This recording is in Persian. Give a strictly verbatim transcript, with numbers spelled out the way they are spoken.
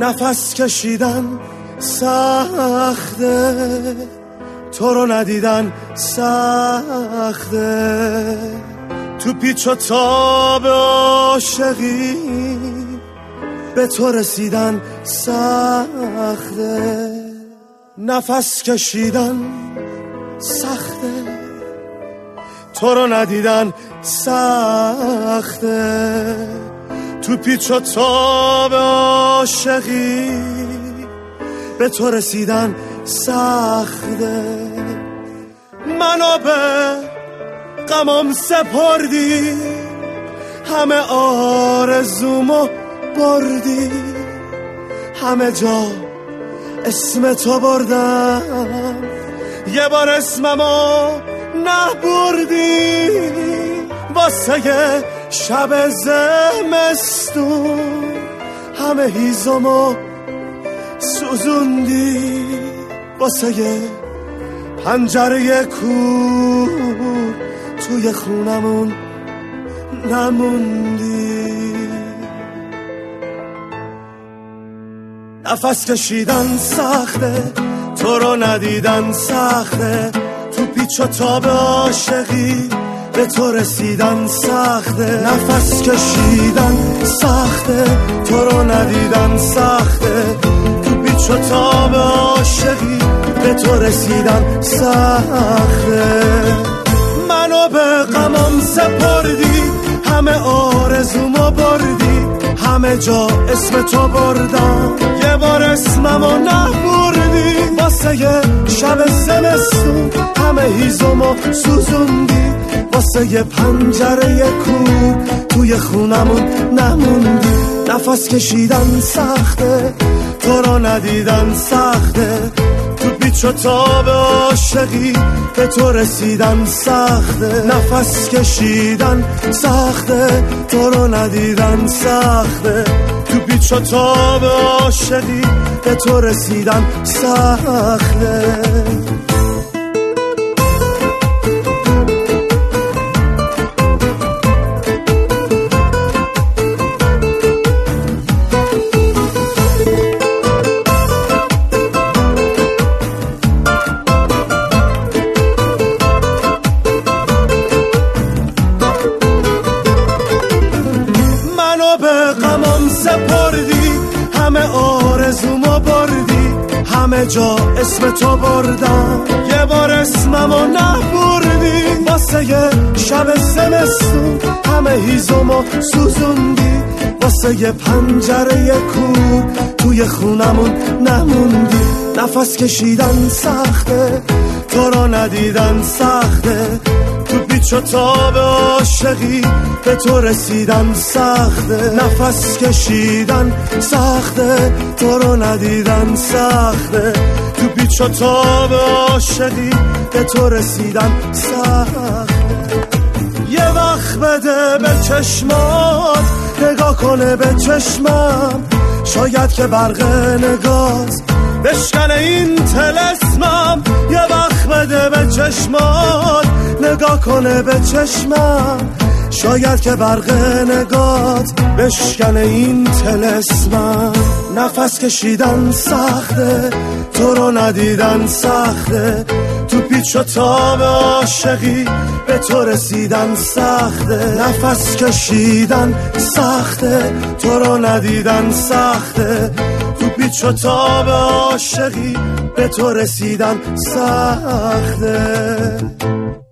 نفس کشیدن سخته، تو رو ندیدن سخته، تو پیچ و تاب عاشقی به تو رسیدن سخته. نفس کشیدن سخته، تو رو ندیدن سخته، تو پیچ و تاب عاشقی به تو رسیدن سخته. منو به غمم سپردی، همه آرزومو بردی، همه جا اسم تو بردم، یه بار اسممو نبردی. واسه یه شب زمستون همه هیزمو سوزوندی، واسه یه پنجره کور توی خونمون نموندی. نفس کشیدن سخته، تو رو ندیدن سخته، تو پیچ و تاب عاشقی به تو رسیدن سخته. نفس کشیدن سخته، تو رو ندیدن سخته، تو پیچ و تاب عاشقی به تو رسیدن سخته. منو به غمم سپردی، همه آرزومو بردی، همه جا اسم تو بردم، یه بار اسممو نبردی. واسه یه شب زمستون همه هیزمو سوزوندی، واسه یه پنجره کور توی خونمون نموندی. نفس کشیدن سخته، تو رو ندیدن سخته، تو پیچ و تاب عاشقی به تو رسیدن سخته. نفس کشیدن سخته، تو رو ندیدن سخته، تو پیچ و تاب عاشقی به تو رسیدن سخته. سپردی، همه آرزومو بردی، همه جا اسم تو بردم، یه بار اسممو نبردی. واسه یه شب زمستون همه هیزمو سوزوندی، واسه یه پنجره کور توی خونمون نموندی. نفس کشیدن سخته، تو رو ندیدن سخته، تو پیچ و تاب عاشقی به تو رسیدن سخته. نفس کشیدن سخته، تو رو ندیدن سخته، تو پیچ و تاب عاشقی به تو رسیدن سخته. یه وقت بده به چشمات، نگاه کنه به چشمم، شاید که برق نگاز بشکنه این طلسمم. یه وقت بده به چشمات، نگاه کنه به چشمم، شاید که برق نگات بشکنه این طلسمم. نفس کشیدن سخته، تو رو ندیدن سخته، تو پیچ و تاب عاشقی به تو رسیدن سخته. نفس کشیدن سخته، تو رو ندیدن سخته، تو پیچ و تاب عاشقی به تو رسیدن سخته.